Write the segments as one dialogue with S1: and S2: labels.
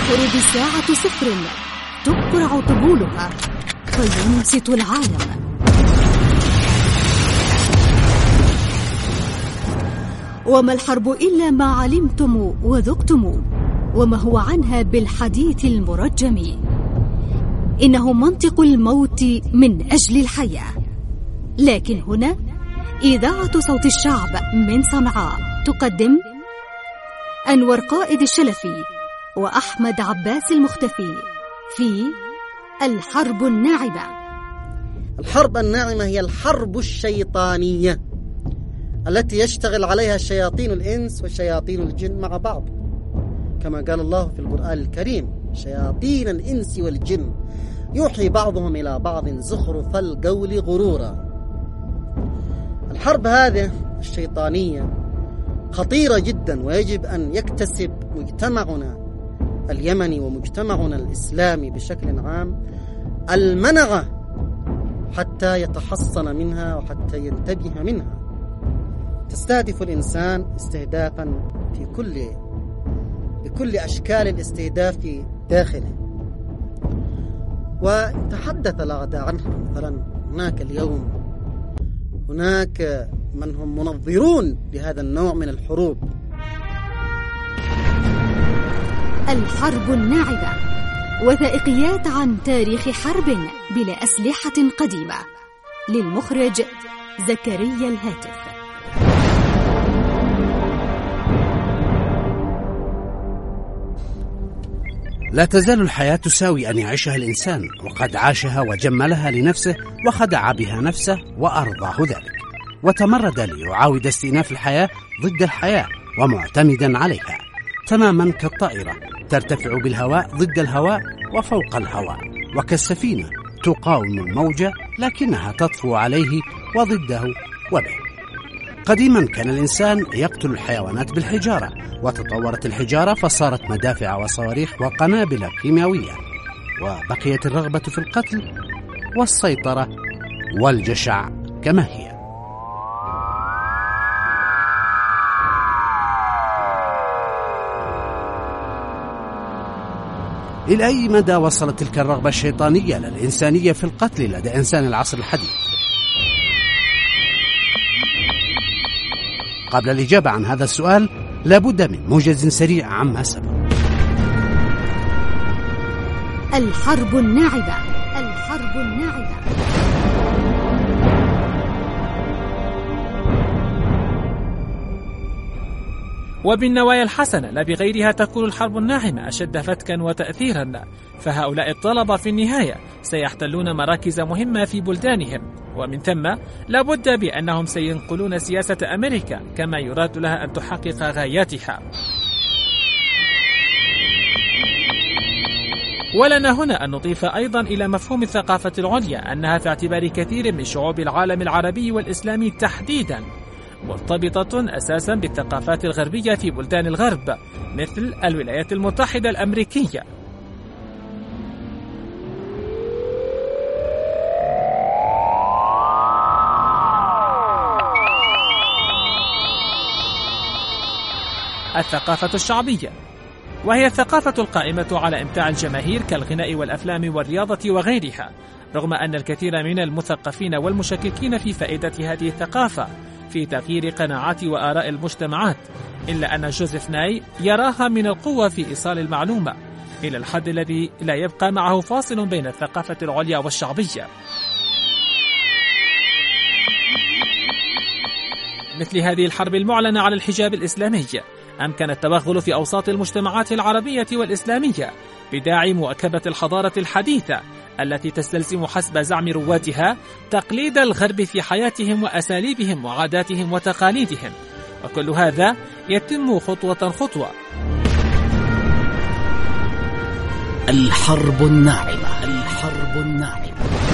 S1: تقرب ساعة صفر تقرع طبولها فينصت العالم. وما الحرب إلا ما علمتم وذقتم، وما هو عنها بالحديث المرجم. إنه منطق الموت من أجل الحياة. لكن هنا إذاعة صوت الشعب من صنعاء تقدم أنور قائد الشلفي وأحمد عباس المختفي في الحرب الناعمة.
S2: الحرب الناعمة هي الحرب الشيطانية التي يشتغل عليها شياطين الإنس وشياطين الجن مع بعض، كما قال الله في القرآن الكريم: شياطين الإنس والجن يوحي بعضهم إلى بعض زخرف القول غرورا. الحرب هذه الشيطانية خطيرة جدا، ويجب أن يكتسب مجتمعنا اليمني ومجتمعنا الإسلامي بشكل عام المنعة حتى يتحصن منها وحتى ينتبه منها. تستهدف الإنسان استهدافا بكل أشكال الاستهداف داخله، وتحدث الأعداء عنها. مثلا هناك اليوم من هم منظرون لهذا النوع من الحروب.
S1: الحرب الناعمة، وثائقيات عن تاريخ حرب بلا أسلحة قديمة، للمخرج زكريا الهاتف.
S3: لا تزال الحياة تساوي أن يعيشها الإنسان، وقد عاشها وجملها لنفسه وخدع بها نفسه وأرضاه ذلك، وتمرد ليعاود استئناف الحياة ضد الحياة ومعتمدا عليها، تماما كالطائرة ترتفع بالهواء ضد الهواء وفوق الهواء، وكالسفينة تقاوم الموجة لكنها تطفو عليه وضده وبه. قديما كان الإنسان يقتل الحيوانات بالحجارة، وتطورت الحجارة فصارت مدافع وصواريخ وقنابل كيميائية، وبقيت الرغبة في القتل والسيطرة والجشع كما هي. إلى أي مدى وصلت تلك الرغبة الشيطانية للإنسانية في القتل لدى إنسان العصر الحديث؟ قبل الإجابة عن هذا السؤال لابد من موجز سريع عما سبق.
S1: الحرب الناعمة. الحرب الناعمة.
S4: وبالنوايا الحسنة لا بغيرها تكون الحرب الناعمة أشد فتكا وتأثيرا، فهؤلاء الطلبة في النهاية سيحتلون مراكز مهمة في بلدانهم، ومن ثم لابد بأنهم سينقلون سياسة أمريكا كما يراد لها أن تحقق غاياتها. ولنا هنا أن نضيف أيضا إلى مفهوم الثقافة العليا أنها في اعتبار كثير من شعوب العالم العربي والإسلامي تحديدا مرتبطة أساسا بالثقافات الغربية في بلدان الغرب مثل الولايات المتحدة الأمريكية. الثقافة الشعبية، وهي الثقافة القائمة على إمتاع الجماهير كالغناء والأفلام والرياضة وغيرها، رغم أن الكثير من المثقفين والمشككين في فائدة هذه الثقافة في تغيير قناعات وآراء المجتمعات، إلا أن جوزيف ناي يراها من القوة في إيصال المعلومة إلى الحد الذي لا يبقى معه فاصل بين الثقافة العليا والشعبية. مثل هذه الحرب المعلنة على الحجاب الإسلامي أمكن التوغل في أوساط المجتمعات العربية والإسلامية بداعي مواكبة الحضارة الحديثة التي تستلزم حسب زعم روادها تقليد الغرب في حياتهم وأساليبهم وعاداتهم وتقاليدهم، وكل هذا يتم خطوة خطوة.
S3: الحرب الناعمة. الحرب الناعمة.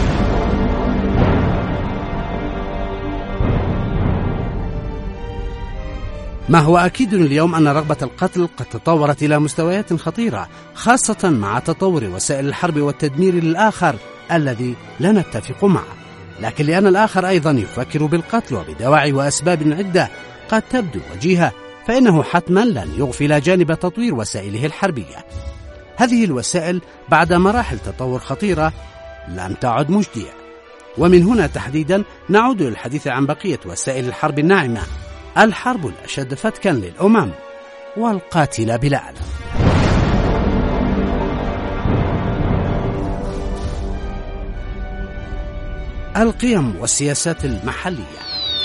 S3: ما هو أكيد اليوم أن رغبة القتل قد تطورت إلى مستويات خطيرة، خاصة مع تطور وسائل الحرب والتدمير للآخر الذي لا نتفق معه، لكن لأن الآخر أيضا يفكر بالقتل وبدواعي وأسباب عدة قد تبدو وجيهة، فإنه حتما لن يغفل جانب تطوير وسائله الحربية. هذه الوسائل بعد مراحل تطور خطيرة لم تعد مجدية. ومن هنا تحديدا نعود للحديث عن بقية وسائل الحرب الناعمة، الحرب الأشد فتكا للأمم والقاتلة بلا ألم. القيم والسياسات المحلية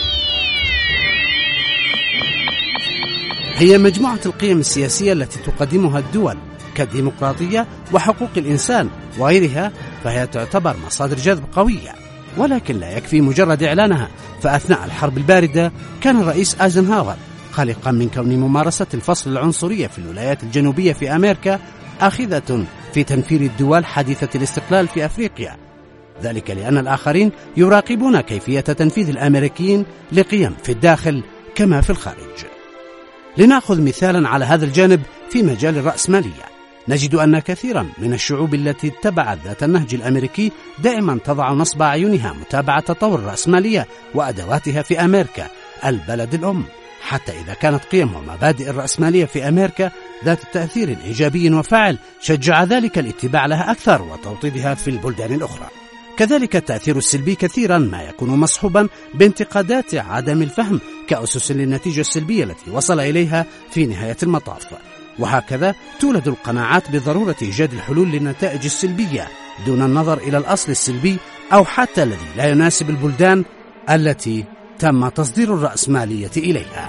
S3: هي مجموعة القيم السياسية التي تقدمها الدول كالديمقراطية وحقوق الإنسان وغيرها، فهي تعتبر مصادر جذب قوية، ولكن لا يكفي مجرد إعلانها. فأثناء الحرب الباردة كان الرئيس أيزنهاور قلقا من كون ممارسة الفصل العنصرية في الولايات الجنوبية في أمريكا آخذة في تنفير الدول حديثة الاستقلال في أفريقيا، ذلك لأن الآخرين يراقبون كيفية تنفيذ الأمريكيين لقيم في الداخل كما في الخارج. لنأخذ مثالا على هذا الجانب في مجال الرأسمالية، نجد أن كثيرا من الشعوب التي اتبعت ذات النهج الأمريكي دائما تضع نصب أعينها متابعة تطور الرأسمالية وأدواتها في أمريكا البلد الأم، حتى إذا كانت قيم ومبادئ الرأسمالية في أمريكا ذات تأثير إيجابي وفاعل شجع ذلك الاتباع لها أكثر وتوطيدها في البلدان الأخرى. كذلك التأثير السلبي كثيرا ما يكون مصحوبا بانتقادات عدم الفهم كأسس للنتيجة السلبية التي وصل إليها في نهاية المطاف، وهكذا تولد القناعات بضرورة إيجاد الحلول للنتائج السلبية دون النظر إلى الأصل السلبي أو حتى الذي لا يناسب البلدان التي تم تصدير الرأسمالية إليها.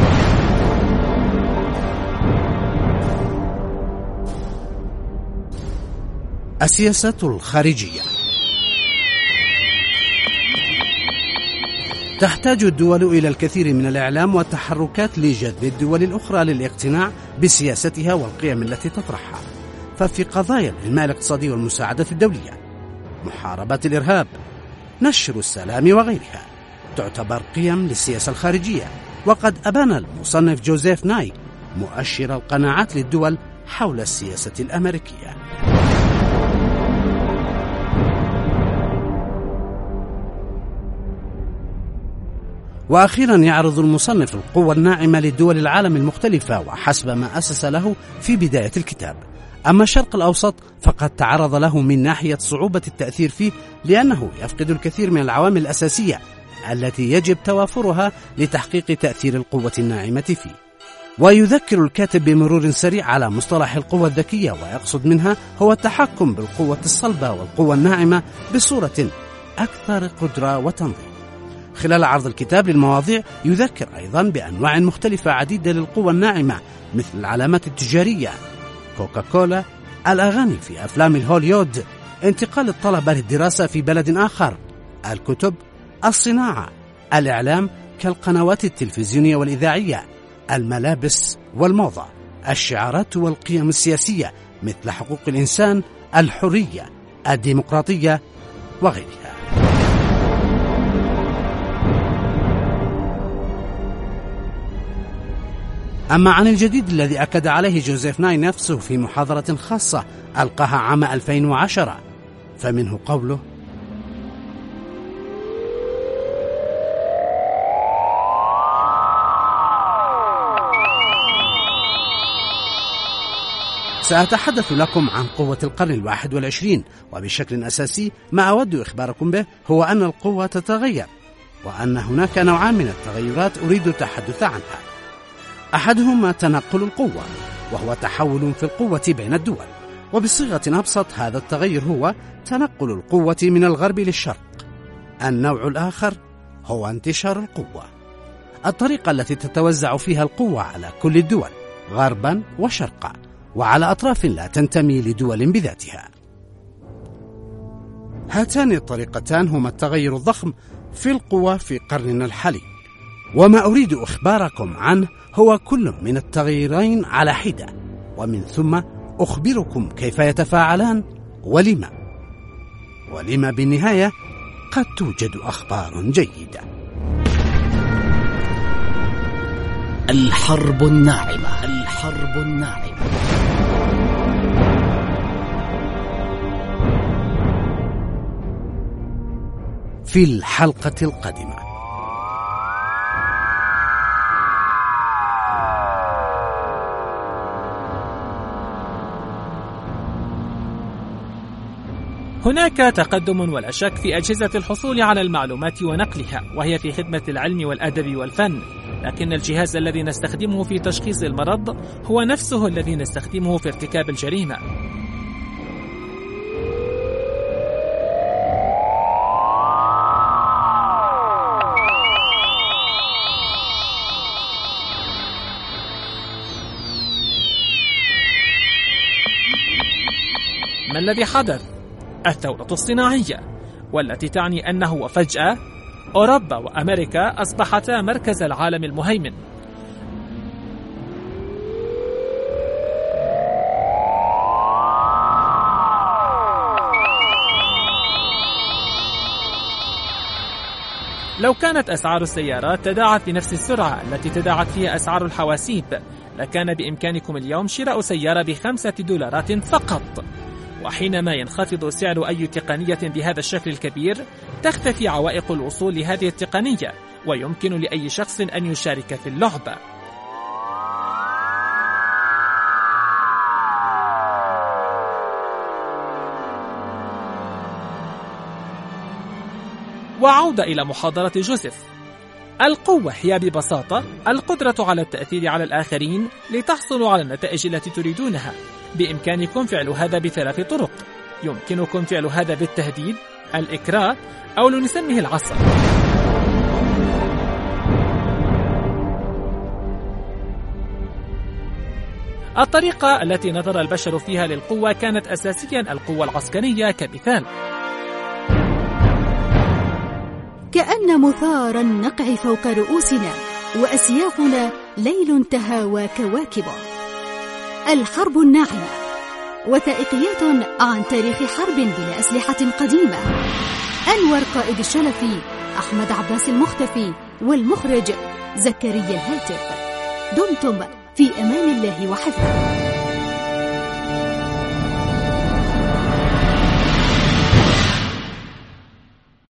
S3: السياسات الخارجية تحتاج الدول إلى الكثير من الإعلام والتحركات لجذب الدول الأخرى للاقتناع بسياستها والقيم التي تطرحها. ففي قضايا الإنماء الاقتصادي والمساعدة الدولية، محاربة الإرهاب، نشر السلام وغيرها، تعتبر قيم للسياسة الخارجية. وقد أبان المصنف جوزيف ناي مؤشر القناعات للدول حول السياسة الأمريكية. وأخيرا يعرض المصنف القوة الناعمة للدول العالم المختلفة وحسب ما أسس له في بداية الكتاب. أما الشرق الأوسط فقد تعرض له من ناحية صعوبة التأثير فيه، لأنه يفقد الكثير من العوامل الأساسية التي يجب توافرها لتحقيق تأثير القوة الناعمة فيه. ويذكر الكاتب بمرور سريع على مصطلح القوة الذكية، ويقصد منها هو التحكم بالقوة الصلبة والقوة الناعمة بصورة أكثر قدرة وتنظيم. خلال عرض الكتاب للمواضيع يذكر أيضا بأنواع مختلفة عديدة للقوة الناعمة، مثل العلامات التجارية، كوكاكولا، الأغاني في أفلام الهوليود، انتقال الطلبة للدراسة في بلد آخر، الكتب، الصناعة، الإعلام كالقنوات التلفزيونية والإذاعية، الملابس والموضة، الشعارات والقيم السياسية مثل حقوق الإنسان، الحرية، الديمقراطية وغيرها. أما عن الجديد الذي أكد عليه جوزيف ناي نفسه في محاضرة خاصة ألقاها عام 2010، فمنه قوله: سأتحدث لكم عن قوة القرن 21، وبشكل أساسي ما أود إخباركم به هو أن القوة تتغير، وأن هناك نوعان من التغيرات أريد التحدث عنها. أحدهما تنقل القوة، وهو تحول في القوة بين الدول، وبصيغة أبسط هذا التغير هو تنقل القوة من الغرب للشرق. النوع الآخر هو انتشار القوة، الطريقة التي تتوزع فيها القوة على كل الدول غربا وشرقا، وعلى أطراف لا تنتمي لدول بذاتها. هاتان الطريقتان هما التغير الضخم في القوة في قرننا الحالي، وما أريد إخباركم عنه هو كل من التغييرين على حدة، ومن ثم أخبركم كيف يتفاعلان ولما بالنهاية قد توجد أخبار جيدة.
S5: الحرب الناعمة. الحرب الناعمة.
S3: في الحلقة القادمة.
S4: هناك تقدم ولا شك في أجهزة الحصول على المعلومات ونقلها، وهي في خدمة العلم والأدب والفن، لكن الجهاز الذي نستخدمه في تشخيص المرض هو نفسه الذي نستخدمه في ارتكاب الجريمة. ما الذي حدث؟ الثورة الصناعية، والتي تعني أنه وفجأة أوروبا وأمريكا أصبحتا مركز العالم المهيمن. لو كانت أسعار السيارات تداعت بنفس السرعة التي تداعت فيها أسعار الحواسيب، لكان بإمكانكم اليوم شراء سيارة $5 فقط. وحينما ينخفض سعر أي تقنية بهذا الشكل الكبير، تختفي عوائق الوصول لهذه التقنية، ويمكن لأي شخص أن يشارك في اللعبة. وعودة إلى محاضرة جوزيف. القوة هي ببساطة القدرة على التأثير على الآخرين لتحصلوا على النتائج التي تريدونها. بإمكانكم فعل هذا بثلاث طرق. يمكنكم فعل هذا بالتهديد، الإكراه، أو لنسميه العصا. الطريقة التي نظر البشر فيها للقوة كانت أساسيا القوة العسكرية كمثال.
S1: كأن مثار النقع فوق رؤوسنا، وأسيافنا ليل تهاوى كواكبه. الحرب الناعمة، وثائقيات عن تاريخ حرب بلا أسلحة قديمة. أنور قائد الشلفي، أحمد عباس المختفي، والمخرج زكريا الهاتف. دمتم في أمان الله وحفظه.